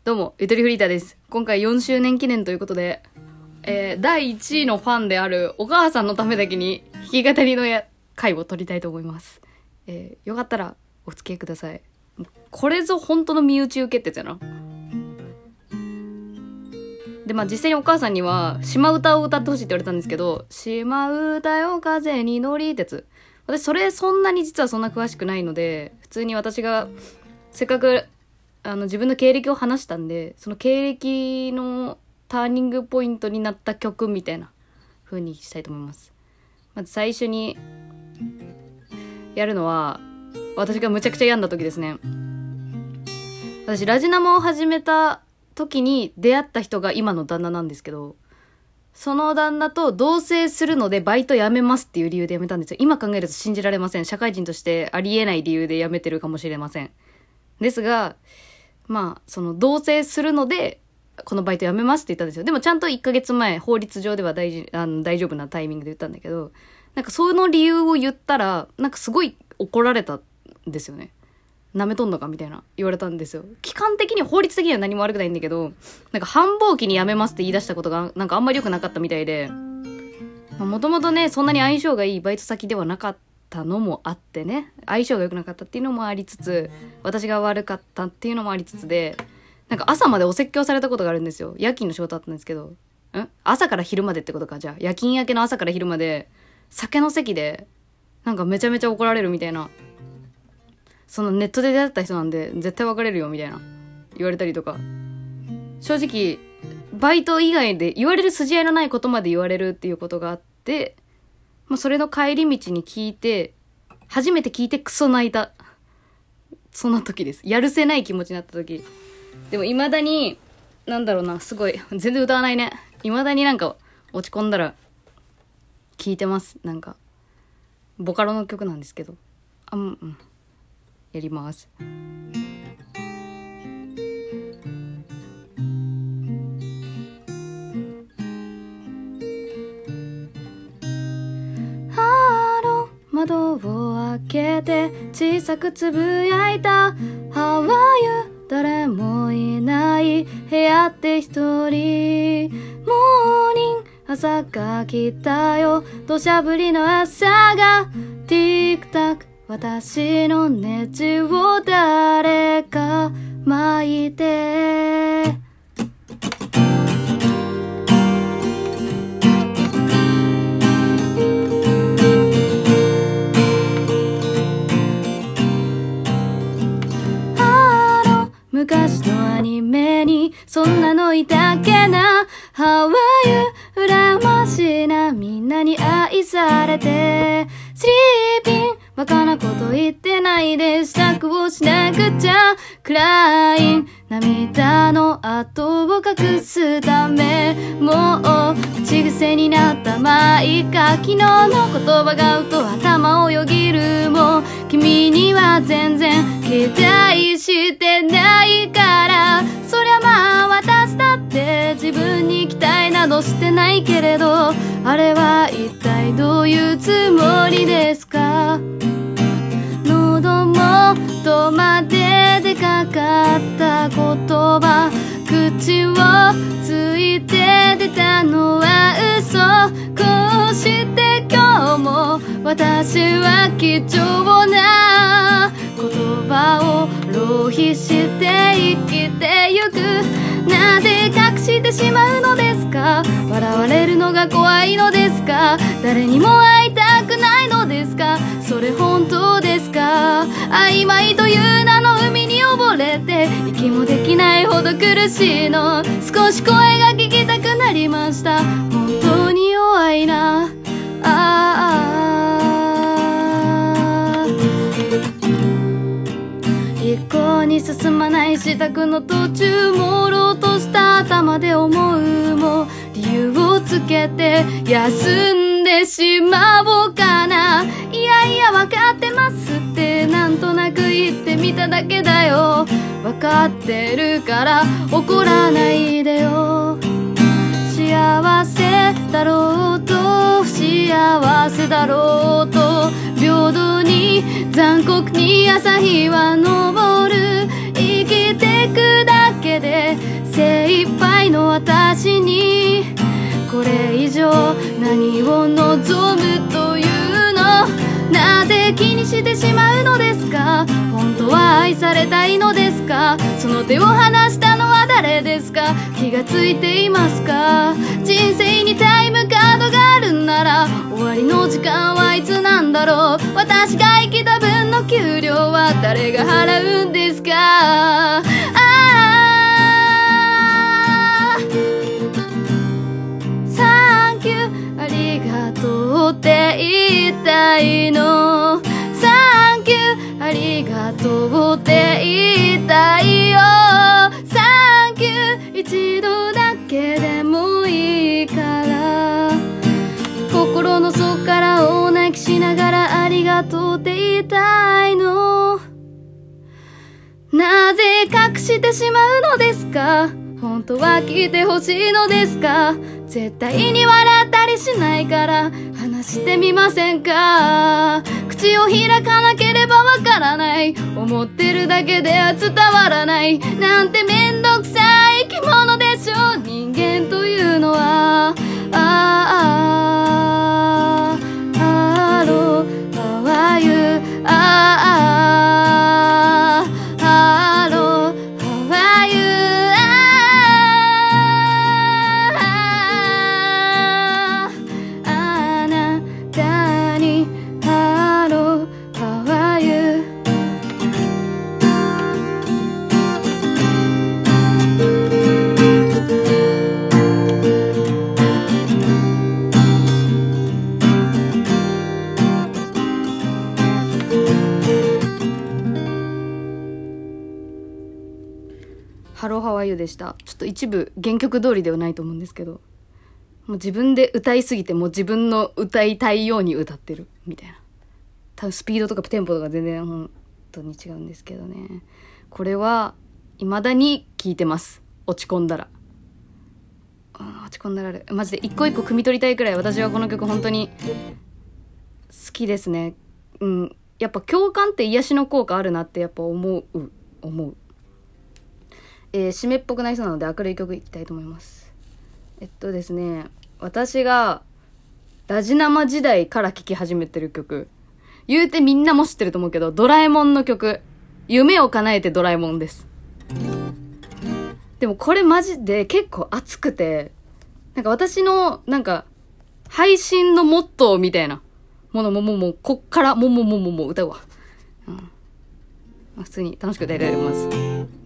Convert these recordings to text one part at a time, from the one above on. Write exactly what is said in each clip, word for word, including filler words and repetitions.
どうも、ゆとりフリーターです。今回よんしゅうねん記念ということで、えー、だいいちいのファンであるお母さんのためだけに弾き語りのや回を撮りたいと思います。えー、よかったらお付き合いください。これぞ本当の身内受けってやつやな。で、まあ実際にお母さんには島唄を歌ってほしいって言われたんですけど、島唄よ風に乗りってやつ。私それそんなに実はそんな詳しくないので、普通に私がせっかくあの自分の経歴を話したんで、その経歴のターニングポイントになった曲みたいな風にしたいと思います。まず最初にやるのは、私がむちゃくちゃ病んだ時ですね。私ラジナマを始めた時に出会った人が今の旦那なんですけど、その旦那と同棲するのでバイト辞めますっていう理由で辞めたんですよ。今考えると信じられません。社会人としてありえない理由で辞めてるかもしれません。ですが、まあその同棲するのでこのバイト辞めますって言ったんですよ。でもちゃんといっかげつまえ法律上では大事あの大丈夫なタイミングで言ったんだけど、なんかその理由を言ったらなんかすごい怒られたんですよね。舐めとんのかみたいな言われたんですよ。期間的に法律的には何も悪くないんだけど、なんか繁忙期に辞めますって言い出したことがなんかあんまり良くなかったみたいで、もともとねそんなに相性がいいバイト先ではなかったのもあってね、相性が良くなかったっていうのもありつつ、私が悪かったっていうのもありつつで、なんか朝までお説教されたことがあるんですよ。夜勤の仕事だったんですけど、ん朝から昼までってことか。じゃあ夜勤明けの朝から昼まで酒の席でなんかめちゃめちゃ怒られるみたいな、そのネットで出会った人なんで絶対別れるよみたいな言われたりとか、正直バイト以外で言われる筋合いのないことまで言われるっていうことがあって、まあ、それの帰り道に聞いて初めて聞いてクソ泣いた、そんな時です。やるせない気持ちになった時。でも未だになんだろうな、すごい全然歌わないね。未だになんか落ち込んだら聞いてます。なんかボカロの曲なんですけど、あうんうんやります。窓を開けて小さくつぶやいた How are you? 誰もいない部屋って一人。モーニング朝が来たよ、土砂降りの朝がティックタック、私のネジを誰か巻いて。昔のアニメにそんなのいたっけな。 How are you? 羨ましいな、みんなに愛されて。スリーピンバカなこと言ってないで、支度をしなくちゃ。クライン涙の跡を隠すため、もう口癖になったまあいいか。昨日の言葉がうと頭をよぎる。もう君には全然期待してないから。そりゃまあ私だって自分に期待などしてないけれど、あれは一体どういうつもりですか。喉元まで出かかった言葉、口をついて出たのは嘘。こうして今日も私は貴重な言葉を浪費して生きてゆく。なぜ隠してしまうのですか。笑われるのが怖いのですか。誰にも会いたくないのですか。それ本当ですか。曖昧という名の海に溺れて息もできないほど苦しいの。少し声が聞きたくなりました。本当に弱いな。ああ一向に進まない支度の途中、朦朧とした頭で思うも理由をつけて休んでしまおうかな。いやいや分かってますってなんとなく言ってみただけだよ。分かってるから怒らないでよ。幸せだろうと不幸せだろうと平等に残酷に朝日は昇る。生きてくだけで何を望むというの？なぜ気にしてしまうのですか？本当は愛されたいのですか？その手を離したのは誰ですか？気がついていますか？人生にタイムカードがあるんなら終わりの時間はいつなんだろう？私が生きた分の給料は誰が払うんですか？ああサンキューありがとうって言いたいの。サンキューありがとうって言いたいよ。サンキュー一度だけでもいいから心の底から大泣きしながらありがとうって言いたいの。なぜ隠してしまうのですか？本当は聞いてほしいのですか？絶対に笑ったりしないから話してみませんか？口を開かなければわからない、思ってるだけでは伝わらないなんてめんどくさい生き物でしょう。人間というのはあああろあわゆあああろあわゆあなたにあろあわゆハローハワイユでした。ちょっと一部原曲通りではないと思うんですけど、もう自分で歌いすぎてもう自分の歌いたいように歌ってるみたいな。多分スピードとかテンポとか全然本当に違うんですけどね。これは未だに聴いてます。落ち込んだら、うん、落ち込んだらあれマジで一個一個汲み取りたいくらい私はこの曲本当に好きですね。うん、やっぱ共感って癒しの効果あるなってやっぱ思う思うえー、締めっぽくなりそうなので明るい曲いきたいと思います。えっとですね、私がラジ生時代から聴き始めてる曲、言うてみんなも知ってると思うけど、ドラえもんの曲、夢を叶えてドラえもんです。でもこれマジで結構熱くて、なんか私のなんか配信のモットーみたいなものもももこっからももももも歌うわ、うんまあ、普通に楽しく歌いられます。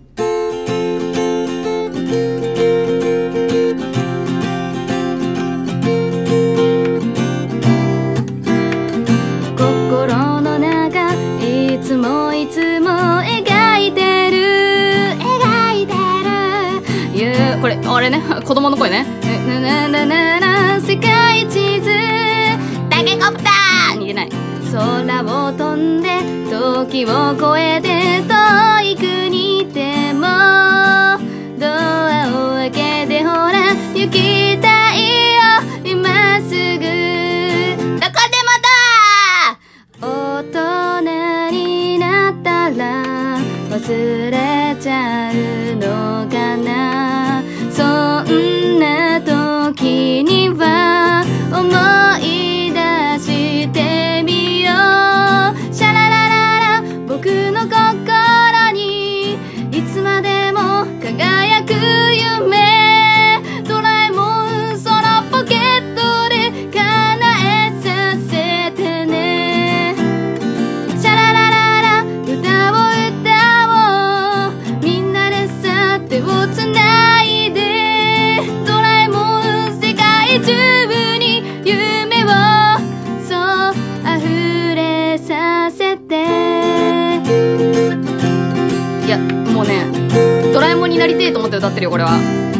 心の中いつもいつも描いてる描いてる、yeah、これあれね、子供の声ね。ななななな世界地図タケコプター似てない。空を飛んで時を越えて遠い国でもドアを開けてほら行きたいよ今すぐどこでも大人になったら忘れちゃうのかな。そんな時には思い出してみよう。シャララララ僕の心にいつまでも輝く夢、ドラえもんそのポケットで叶えさせてね。シャララララ歌を歌おうみんなでさ手をつないで、ドラえもん世界中に夢をそう溢れさせて。いやもうねドラえもんになりてえと思って歌ってるよこれは。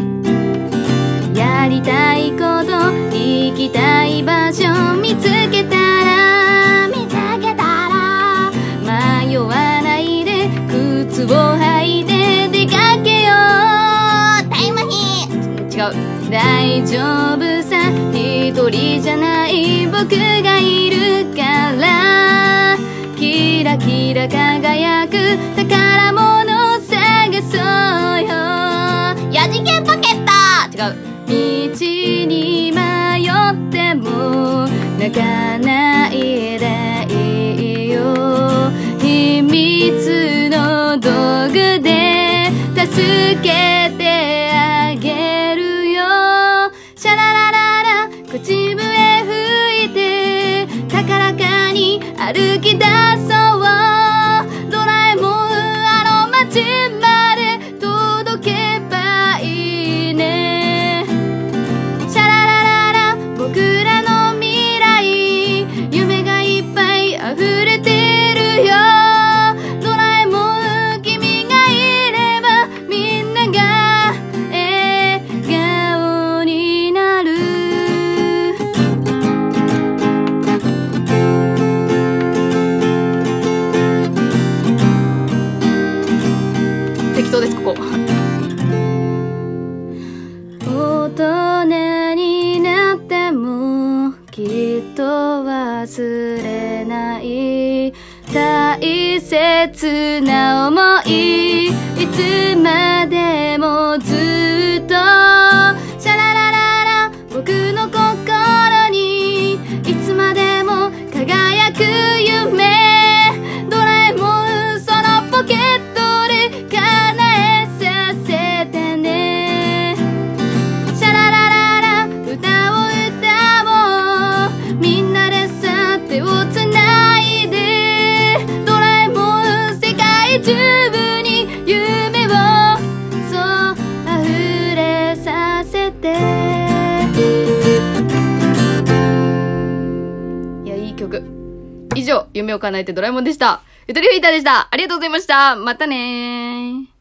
やりたいこと行きたい場所見つけたら見つけたら迷わないで靴を履いて出かけよう。タイムヒー違う大丈夫さ一人じゃない僕がいるからキラキラ輝く宝物探そうよ。四次元ポケット違う道に迷ってでも泣かないでいいよ。秘密の道具で助けてあげるよ。シャララララ口笛吹いて高らかに歩き出そう。ドラえもんあの街まで届けばいいね。シャララララ僕らの未来夢がいっぱい溢れてるよ。ドラえもん君がいればみんなが笑顔になる。適当ですここ。大人になってもきっと忘れない大切な想い。いつまでもずっとシャララララ僕の心にいつまでも輝く夢。ドラえもんそのポケットで叶えさせてね。シャララララ歌を歌おうみんなでさ手をつないで。ドラえもん世界中部に夢をそう溢れさせて。いやいい曲。以上夢を叶えてドラえもんでした。ゆとりフィーターでした。ありがとうございました。またねー。